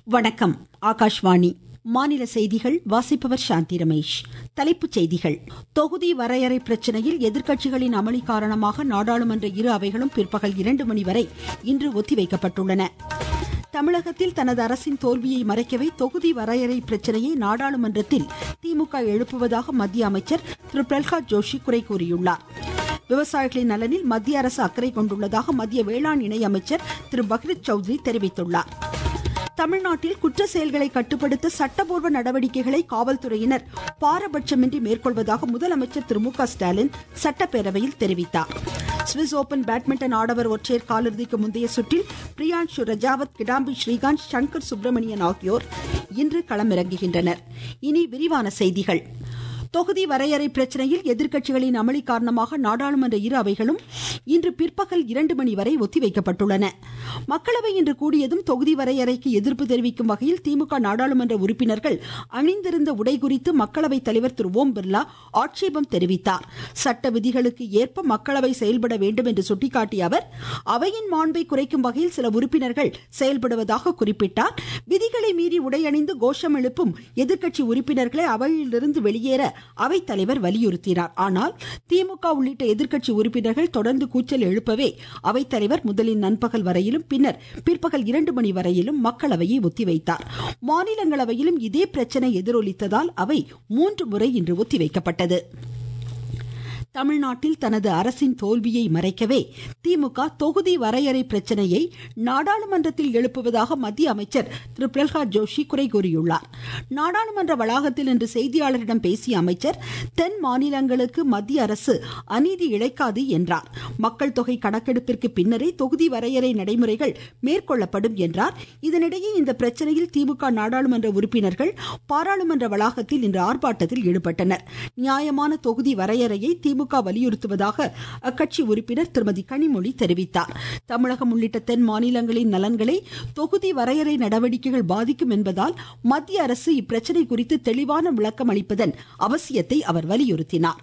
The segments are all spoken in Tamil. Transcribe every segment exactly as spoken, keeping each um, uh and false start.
வணக்கம். ஆகாஷ்வாணி மாநில செய்திகள் வாசிப்பவர் சாந்தி ரமேஷ். தலைப்புச் செய்திகள். தொகுதி வரையறை பிரச்சினையில் எதிர்க்கட்சிகளின் அமளி காரணமாக நாடாளுமன்ற இரு அவைகளும் பிற்பகல் இரண்டு மணி வரை இன்று ஒத்திவைக்கப்பட்டுள்ளன. தமிழகத்தில் தனது அரசின் தோல்வியை மறைக்கவே தொகுதி வரையறை பிரச்சினையை நாடாளுமன்றத்தில் திமுக எழுப்புவதாக மத்திய அமைச்சர் திரு பிரல்ஹாத் ஜோஷி குறை கூறியுள்ளார். விவசாயிகளின் நலனில் மத்திய அரசு அக்கறை கொண்டுள்ளதாக மத்திய வேளாண் இணை அமைச்சர் திரு பஹ்ரித் சௌத்ரி தெரிவித்துள்ளார். தமிழ்நாட்டில் குற்ற செயல்களை கட்டுப்படுத்த சட்டபூர்வ நடவடிக்கைகளை காவல்துறையினர் பாரபட்சமின்றி மேற்கொள்வதாக முதலமைச்சர் திரு மு க ஸ்டாலின் சட்டப்பேரவையில் தெரிவித்தார். சுவிஸ் ஓபன் பேட்மிண்டன் ஆடவர் ஒற்றையர் காலிறுதிக்கு முந்தைய சுற்றில் பிரியான்ஷு ரஜாவத், கிடாம்பி ஸ்ரீகாந்த், சங்கர் சுப்பிரமணியன் ஆகியோர் இன்று களமிறங்குகின்றனர். இனி விரிவான செய்திகள். தொகுதி வரையறை பிரச்சினையில் எதிர்க்கட்சிகளின் அமளி காரணமாக நாடாளுமன்ற இரு அவைகளும் இன்று பிற்பகல் இரண்டு மணி வரை ஒத்திவைக்கப்பட்டுள்ளன. மக்களவை இன்று கூடியதும் தொகுதி வரையறைக்கு எதிர்ப்பு தெரிவிக்கும் வகையில் திமுக நாடாளுமன்ற உறுப்பினர்கள் அணிந்திருந்த உடை குறித்து மக்களவை தலைவர் திரு ஓம் பிர்லா ஆட்சேபம் தெரிவித்தார். சட்ட விதிகளுக்கு ஏற்ப மக்களவை செயல்பட வேண்டும் என்று சுட்டிக்காட்டிய அவர், அவையின் மாண்பை குறைக்கும் வகையில் சில உறுப்பினர்கள் செயல்படுவதாக குறிப்பிட்டார். விதிகளை மீறி உடை அணிந்து கோஷம் எழுப்பும் எதிர்க்கட்சி உறுப்பினர்களை அவையிலிருந்து வெளியேற அவைத்தலைவர் வலியுறுத்தினார். ஆனால் திமுக உள்ளிட்ட எதிர்க்கட்சி உறுப்பினர்கள் தொடர்ந்து கூச்சல் எழுப்பவே அவைத்தலைவர் முதலில் நண்பகல் வரையிலும் பின்னர் பிற்பகல் இரண்டு மணி வரையிலும் மக்களவையை ஒத்திவைத்தார். மாநிலங்களவையிலும் இதே பிரச்சனை எதிரொலித்ததால் அவை மூன்று முறை இன்று ஒத்திவைக்கப்பட்டது. தமிழ்நாட்டில் தனது அரசின் தோல்வியை மறைக்கவே திமுக தொகுதி வரையறை பிரச்சனையை நாடாளுமன்றத்தில் எழுப்புவதாக மத்திய அமைச்சர் திரு பிரல்ஹாத் ஜோஷி குறை கூறியுள்ளார். நாடாளுமன்ற வளாகத்தில் இன்று செய்தியாளரிடம் பேசிய அமைச்சர், தென் மாநிலங்களுக்கு மத்திய அரசு அநீதி இழைக்காது என்றார். மக்கள் தொகை கணக்கெடுப்பிற்கு பின்னரே தொகுதி வரையறை நடைமுறைகள் மேற்கொள்ளப்படும் என்றார். இதனிடையே இந்த பிரச்சனையில் திமுக நாடாளுமன்ற உறுப்பினர்கள் பாராளுமன்ற வளாகத்தில் இன்று ஆர்ப்பாட்டத்தில் ஈடுபட்டனர். நியாயமான தொகுதி வரையறையை திமுக வலியுறுத்துவதாக அக்கட்சி உறுப்பினர் திருமதி கனிமொழி தெரிவித்தார். தமிழகம் உள்ளிட்ட தென் மாநிலங்களின் நலன்களை தொகுதி வரையறை நடவடிக்கைகள் பாதிக்கும் என்பதால் மத்திய அரசு இப்பிரச்சனை குறித்து தெளிவான விளக்கம் அளிப்பதன் அவசியத்தை அவர் வலியுறுத்தினார்.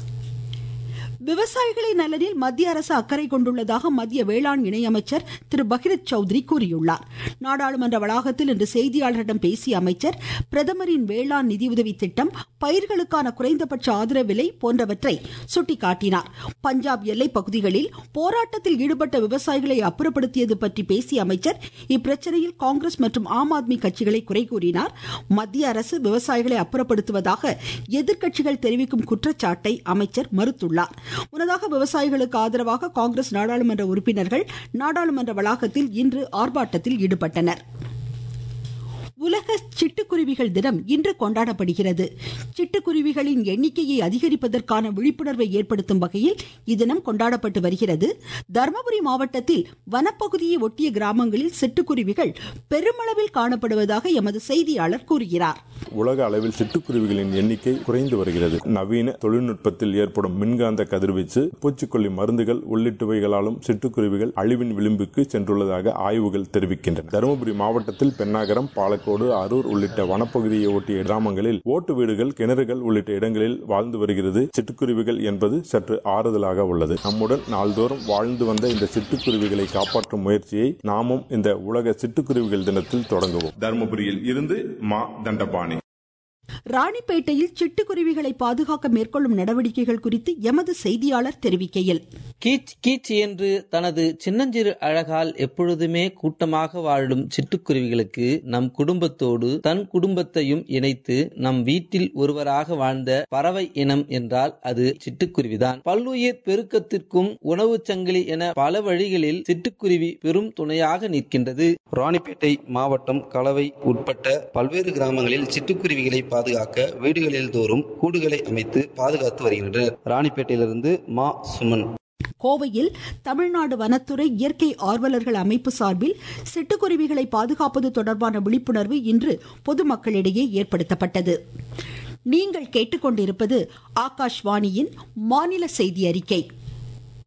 விவசாயிகளின் நலனில் மத்திய அரசு அக்கறை கொண்டுள்ளதாக மத்திய வேளாண் இணை அமைச்சர் திரு பஹ்ரித் சௌத்ரி கூறியுள்ளார். நாடாளுமன்ற வளாகத்தில் இன்று செய்தியாளர்களிடம் பேசிய அமைச்சர், பிரதமரின் வேளாண் நிதியுதவி திட்டம், பயிர்களுக்கான குறைந்தபட்ச ஆதரவு விலை போன்றவற்றை சுட்டிக்காட்டினார். பஞ்சாப் எல்லை பகுதிகளில் போராட்டத்தில் ஈடுபட்ட விவசாயிகளை அப்புறப்படுத்தியது பற்றி பேசிய அமைச்சர், இப்பிரச்சனையில் காங்கிரஸ் மற்றும் ஆம் ஆத்மி கட்சிகளை குறை கூறினார். மத்திய அரசு விவசாயிகளை அப்புறப்படுத்துவதாக எதிர்க்கட்சிகள் தெரிவிக்கும் குற்றச்சாட்டை அமைச்சர் மறுத்துள்ளார். முன்னதாக விவசாயிகளுக்கு ஆதரவாக காங்கிரஸ் நாடாளுமன்ற உறுப்பினர்கள் நாடாளுமன்ற வளாகத்தில் இன்று ஆர்ப்பாட்டத்தில் ஈடுபட்டனர். உலக சிட்டுக்குருவிகள் தினம் இன்று கொண்டாடப்படுகிறது. சிட்டுக்குருவிகளின் எண்ணிக்கையை அதிகரிப்பதற்கான விழிப்புணர்வை ஏற்படுத்தும் வகையில் இத்தினம் கொண்டாடப்பட்டு வருகிறது. தர்மபுரி மாவட்டத்தில் வனப்பகுதியை ஒட்டிய கிராமங்களில் சிட்டுக்குருவிகள் பெருமளவில் காணப்படுவதாக எமது செய்தியாளர் கூறுகிறார். உலக அளவில் சிட்டுக்குருவிகளின் எண்ணிக்கை குறைந்து வருகிறது. நவீன தொழில்நுட்பத்தில் ஏற்படும் மின்காந்த கதிர்வீச்சு, பூச்சிக்கொல்லி மருந்துகள் உள்ளிட்டவைகளாலும் சிட்டுக்குருவிகள் அழிவின் விளிம்புக்கு சென்றுள்ளதாக ஆய்வுகள் தெரிவிக்கின்றன. தருமபுரி மாவட்டத்தில் பென்னாகரம், பாலக்கோடு, அரூர் உள்ளிட்ட வனப்பகுதியை ஒட்டிய கிராமங்களில் ஓட்டு வீடுகள், கிணறுகள் உள்ளிட்ட இடங்களில் வாழ்ந்து வருகிறது சிட்டுக்குருவிகள் என்பது சற்று ஆறுதலாக உள்ளது. நம்முடன் நாள்தோறும் வாழ்ந்து வந்த இந்த சிட்டுக்குருவிகளை காப்பாற்றும் முயற்சியை நாமும் இந்த உலக சிட்டுக்குருவிகள் தினத்தில் தொடங்குவோம். தருமபுரியில் இருந்து மா தண்டபாணி. ராணிப்பேட்டையில் சிட்டுக்குருவிகளை பாதுகாக்க மேற்கொள்ளும் நடவடிக்கைகள் குறித்து எமது செய்தியாளர் தெரிவிக்கையில், கீச் கீச் என்று தனது சின்னஞ்சிறு அழகால் எப்பொழுதுமே கூட்டமாக வாழும் சிட்டுக்குருவிகளுக்கு நம் குடும்பத்தோடு தன் குடும்பத்தையும் இணைத்து நம் வீட்டில் ஒருவராக வாழ்ந்த பறவை இனம் என்றால் அது சிட்டுக்குருவிதான். பல்லுயிர் பெருக்கத்திற்கும் உணவு சங்கிலி என பல வழிகளில் சிட்டுக்குருவி பெரும் துணையாக நிற்கின்றது. ராணிப்பேட்டை மாவட்டம் கலவை உட்பட்ட பல்வேறு கிராமங்களில் சிட்டுக்குருவிகளை பாதுகாக்க வீடுகளில் தோறும் கூடுகளை அமைத்து பாதுகாத்து வருகின்றனர். ராணிப்பேட்டையிலிருந்து மா சுமன். கோவையில் தமிழ்நாடு வனத்துறை இயற்கை ஆர்வலர்கள் அமைப்பு சார்பில் சிட்டுக்குருவிகளை பாதுகாப்பது தொடர்பான விழிப்புணர்வு இன்று பொதுமக்களிடையே ஏற்படுத்தப்பட்டது. நீங்கள் கேட்டுக்கொண்டிருப்பது ஆகாஷ்வாணியின் மாநில செய்தி அறிக்கை.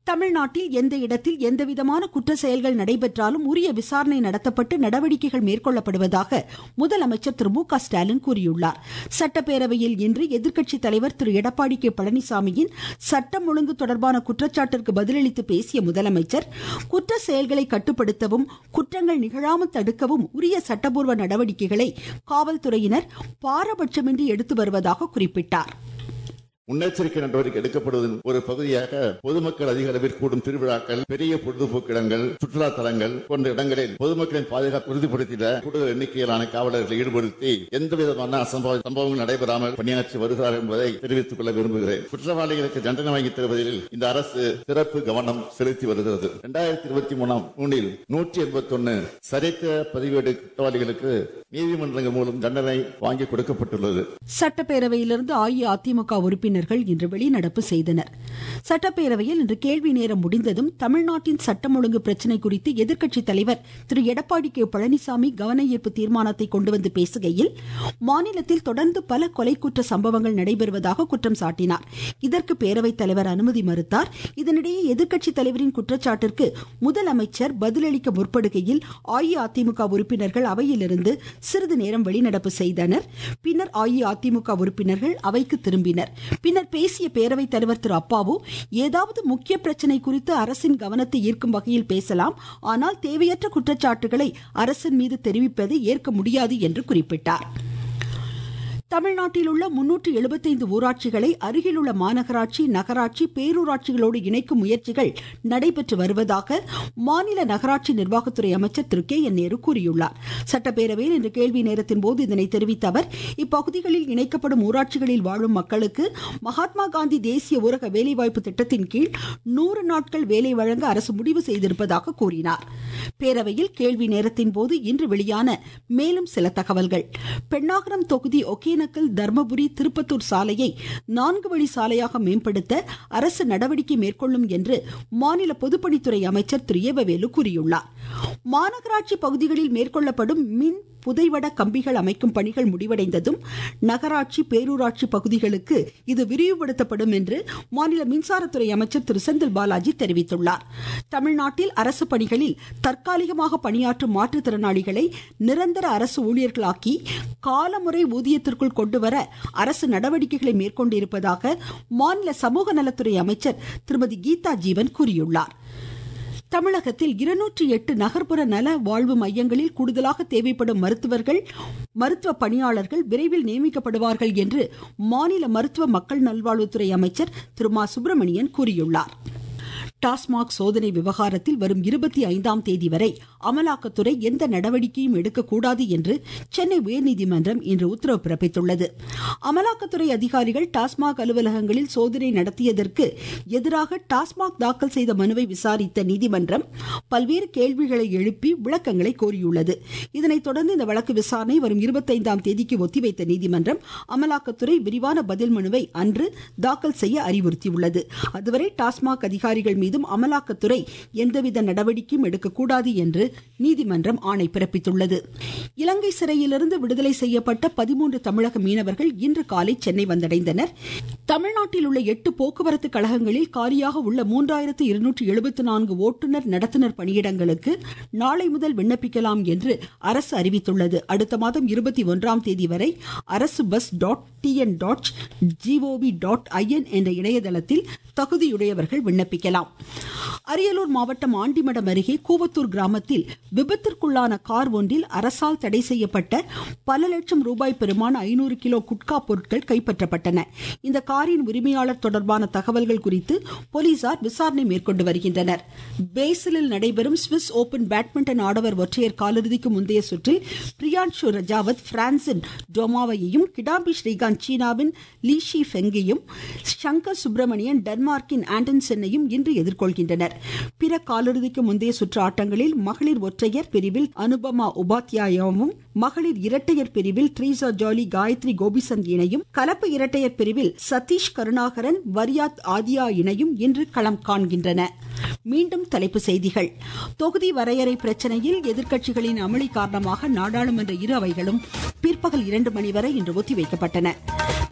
தமிழ்நாட்டில் எந்த இடத்தில் எந்தவிதமான குற்ற செயல்கள் நடைபெற்றாலும் உரிய விசாரணை நடத்தப்பட்டு நடவடிக்கைகள் மேற்கொள்ளப்படுவதாக முதலமைச்சர் திரு மு க ஸ்டாலின் கூறியுள்ளார். சட்டப்பேரவையில் இன்று எதிர்க்கட்சித் தலைவர் திரு எடப்பாடி கே பழனிசாமியின் சட்டம் ஒழுங்கு தொடர்பான குற்றச்சாட்டிற்கு பதிலளித்து பேசிய முதலமைச்சர் குற்ற செயல்களை கட்டுப்படுத்தவும் குற்றங்கள் நிகழாமல் தடுக்கவும் உரிய சட்டப்பூர்வ நடவடிக்கைகளை காவல்துறையினர் பாரபட்சமின்றி எடுத்து வருவதாக குறிப்பிட்டார். முன்னெச்சரிக்கை நடவடிக்கை எடுக்கப்படுவதன் ஒரு பகுதியாக பொதுமக்கள் அதிக அளவில் கூடும் திருவிழாக்கள், பெரிய பொழுதுபோக்கு இடங்கள், சுற்றுலா தலங்கள் போன்ற இடங்களில் பொதுமக்களின் பாதுகாப்பு உறுதிப்படுத்திட கூடுதல் எண்ணிக்கையிலான காவலர்களை ஈடுபடுத்தி எந்தவிதமான அசம்பவ சம்பவங்கள் நடைபெறாமல் பணியாற்றி வருகிறார்கள் என்பதை தெரிவித்துக் கொள்ள விரும்புகிறேன். குற்றவாளிகளுக்கு தண்டனை வாங்கி தருவதில் இந்த அரசு சிறப்பு கவனம் செலுத்தி வருகிறது. இரண்டாயிரத்தி இருபத்தி மூணாம் மூணில் நூற்றி எண்பத்தி ஒன்னு சரித்திர பதிவேடு குற்றவாளிகளுக்கு நீதிமன்றங்கள் மூலம் தண்டனை வாங்கி கொடுக்கப்பட்டுள்ளது. சட்டப்பேரவையிலிருந்து அஇஅதிமுக உறுப்பினர் இன்று வெளிநடப்பு செய்தனர். சட்டப்பேரவையில் இன்று கேள்வி நேரம் முடிந்ததும் தமிழ்நாட்டின் சட்டம் ஒழுங்கு பிரச்சினை குறித்து எதிர்க்கட்சித் தலைவர் திரு எடப்பாடி கே பழனிசாமி கவன ஈர்ப்பு தீர்மானத்தை கொண்டு வந்து பேசுகையில் மாநிலத்தில் தொடர்ந்து பல கொலை குற்ற சம்பவங்கள் நடைபெறுவதாக குற்றம் சாட்டினார். இதற்கு பேரவைத் தலைவர் அனுமதி மறுத்தார். இதனிடையே எதிர்க்கட்சித் தலைவரின் குற்றச்சாட்டிற்கு முதலமைச்சர் பதிலளிக்க முற்படுகையில் அஇஅதிமுக உறுப்பினர்கள் அவையிலிருந்து சிறிது நேரம் வெளிநடப்பு செய்தனர். பின்னர் அஇஅதிமுக உறுப்பினர்கள் அவைக்கு திரும்பினர். பின்னர் பேசிய பேரவைத் தலைவர் திரு அப்பாவு ஏதாவது முக்கிய பிரச்சனை குறித்து அரசின் கவனத்தை ஈர்க்கும் வகையில் பேசலாம், ஆனால் தேவையற்ற குற்றச்சாட்டுகளை அரசின் மீது தெரிவிப்பதை ஏற்க முடியாது என்று குறிப்பிட்டார். தமிழ்நாட்டில் உள்ள முன்னூற்று எழுபத்தைந்து ஊராட்சிகளை அருகில் உள்ள மாநகராட்சி, நகராட்சி, பேரூராட்சிகளோடு இணைக்கும் முயற்சிகள் நடைபெற்று வருவதாக மாநில நகராட்சி நிர்வாகத்துறை அமைச்சர் திரு கே என் நேரு கூறியுள்ளார். சட்டப்பேரவையில் இன்று கேள்வி நேரத்தின் போது இதனை தெரிவித்த அவர் இப்பகுதிகளில் இணைக்கப்படும் ஊராட்சிகளில் வாழும் மக்களுக்கு மகாத்மா காந்தி தேசிய ஊரக வேலைவாய்ப்பு திட்டத்தின் கீழ் நூறு நாட்கள் வேலை வழங்க அரசு முடிவு செய்திருப்பதாக கூறினார். பேரவையில் கேள்வி நேரத்தின் போது இன்று வெளியான மேலும் சில தகவல்கள். பெண்ணாகரம் தொகுதி ஒகே தர்மபுரி திருப்பத்தூர் சாலையை நான்கு வழி சாலையாக மேம்படுத்த அரசு நடவடிக்கை மேற்கொள்ளும் என்று மாநில பொதுப்பணித்துறை அமைச்சர் திரு ஏவவேலு கூறியுள்ளார். மாநகராட்சி பகுதிகளில் மேற்கொள்ளப்படும் மின் புதைவட கம்பிகள் அமைக்கும் பணிகள் முடிவடைந்ததும் நகராட்சி, பேரூராட்சி பகுதிகளுக்கு இது விரிவுபடுத்தப்படும் என்று மாநில மின்சாரத்துறை அமைச்சர் திரு செந்தில் பாலாஜி தெரிவித்துள்ளார். தமிழ்நாட்டில் அரசு பணிகளில் தற்காலிகமாக பணியாற்றும் மாற்றுத்திறனாளிகளை நிரந்தர அரசு ஊழியர்களாக்கி காலமுறை ஊதியத்திற்குள் கொண்டுவர அரசு நடவடிக்கைகளை மேற்கொண்டிருப்பதாக மாநில சமூக நலத்துறை அமைச்சர் திருமதி கீதா ஜீவன் கூறியுள்ளார். தமிழகத்தில் இருநூற்றி எட்டு நகர்ப்புற நல வாழ்வு மையங்களில் கூடுதலாக தேவைப்படும் மருத்துவர்கள், மருத்துவ பணியாளர்கள் விரைவில் நியமிக்கப்படுவார்கள் என்று மாநில மருத்துவ மக்கள் நல்வாழ்வுத்துறை அமைச்சர் திரு மா சுப்பிரமணியன் கூறியுள்ளார். டாஸ்மாக் சோதனை விவகாரத்தில் வரும் இருபத்தி ஐந்தாம் தேதி வரை அமலாக்கத்துறை எந்த நடவடிக்கையும் எடுக்கக்கூடாது என்று சென்னை உயர்நீதிமன்றம் இன்று உத்தரவு பிறப்பித்துள்ளது. அமலாக்கத்துறை அதிகாரிகள் டாஸ்மாக் அலுவலகங்களில் சோதனை நடத்தியதற்கு எதிராக டாஸ்மாக் தாக்கல் செய்த மனுவை விசாரித்த நீதிமன்றம் பல்வேறு கேள்விகளை எழுப்பி விளக்கங்களை கோரியுள்ளது. இதனைத் தொடர்ந்து இந்த வழக்கு விசாரணை வரும் இருபத்தி ஐந்தாம் தேதிக்கு ஒத்திவைத்த நீதிமன்றம் அமலாக்கத்துறை விரிவான பதில் மனுவை அன்று தாக்கல் செய்ய அறிவுறுத்தியுள்ளது. அதுவரை டாஸ்மாக் அதிகாரிகள் மீதும் அமலாக்கத்துறை எந்தவித நடவடிக்கையும் எடுக்கக்கூடாது என்று நீதிமன்றம் ஆணை பிறப்பித்துள்ளது. இலங்கை சிறையிலிருந்து விடுதலை செய்யப்பட்ட பதிமூன்று தமிழக மீனவர்கள் இன்று காலை சென்னை வந்தடைந்தனர். தமிழ்நாட்டில் உள்ள எட்டு போக்குவரத்து கழகங்களில் காலியாக உள்ள மூன்றாயிரத்து இருநூற்று எழுபத்தி நான்கு ஓட்டுநர் நடத்துனர் பணியிடங்களுக்கு நாளை முதல் விண்ணப்பிக்கலாம் என்று அரசு அறிவித்துள்ளது. அடுத்த மாதம் இருபத்தி ஒன்றாம் தேதி வரை அரசு bus dot TN dot GOV dot IN என்ற இணையதளத்தில் தகுதியுடையவர்கள் விண்ணப்பிக்கலாம். அரியலூர் மாவட்டம் ஆண்டிமடம் அருகே கூவத்தூர் கிராமத்தில் விபத்திற்குள்ளான கார் ஒன்றில் அரசால் தடை செய்யப்பட்ட பல லட்சம் ரூபாய் பெறுமான ஐநூறு கிலோ குட்கா பொருட்கள் கைப்பற்றப்பட்டன. இந்த காரின் உரிமையாளர் தொடர்பான தகவல்கள் குறித்து போலீசார் விசாரணை மேற்கொண்டு வருகின்றனர். பேசலில் நடைபெறும் சுவிஸ் ஓபன் பேட்மிண்டன் ஆடவர் ஒற்றையர் காலிறுதிக்கு முந்தைய சுற்றில் பிரியான்ஷு ரஜாவத் பிரான்சின் டோமாவையும், கிடாம்பி ஸ்ரீகாந்த் சீனாவின் லீ ஷி ஃபெங்கையும், சங்கர் சுப்பிரமணியன் டென்மார்க்கின் ஆண்டன்சென்னையும் இன்று எதிர்கொள்கின்றனர். பிற காலிறுதிக்கு முந்தைய சுற்று ஆட்டங்களில் மகளிர் ஒற்றையர் பிரிவில் அனுபமா உபாத்யாயாவும், மகளிர் இரட்டையர் பிரிவில் ட்ரீசா ஜாலி காயத்ரி கோபிசந்த் இணையும், கலப்பு இரட்டையர் பிரிவில் சதீஷ் கருணாகரன் வரியாத் ஆதியா இணையும் இன்று களம் காண்கின்றன. மீண்டும் தலைப்பு செய்திகள். தொகுதி வரையறை பிரச்சனையில் எதிர்க்கட்சிகளின் அமளி காரணமாக நாடாளுமன்ற இரு அவைகளும் பிற்பகல் இரண்டு மணி வரை இன்று ஒத்திவைக்கப்பட்டன.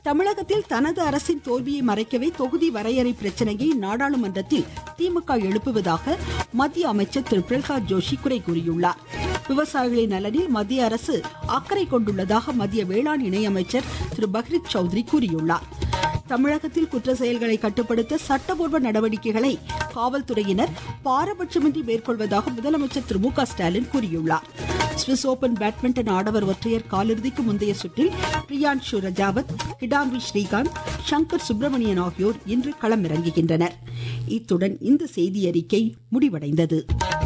தமிழகத்தில் தனது அரசின் தோல்வியை மறைக்கவே தொகுதி வரையறை பிரச்சனையை நாடாளுமன்றத்தில் திமுக எழுப்புவதாக மத்திய அமைச்சர் திரு பிரகலாத் ஜோஷி குறை கூறியுள்ளார். விவசாயிகளின் நலனில் மத்திய அரசு அக்கறை கொண்டுள்ளதாக மத்திய வேளாண் இணையமைச்சர் திரு பஹ்ரித் சௌத்ரி கூறியுள்ளார். தமிழகத்தில் குற்ற செயல்களை கட்டுப்படுத்த சட்டபூர்வ நடவடிக்கைகளை காவல்துறையினர் பாரபட்சமின்றி மேற்கொள்வதாக முதலமைச்சர் திரு மு க ஸ்டாலின் கூறியுள்ளார். சுவிஸ் ஓபன் பேட்மிண்டன் ஆடவர் ஒற்றையர் காலிறுதிக்கு முந்தைய சுற்றில் பிரியான்ஷு ரஜாவத், கிடாம்பி ஸ்ரீகாந்த், சங்கர் சுப்பிரமணியன் ஆகியோர் இன்று களமிறங்குகின்றனர். இத்துடன் இந்த செய்தியறிக்கை முடிவடைந்தது.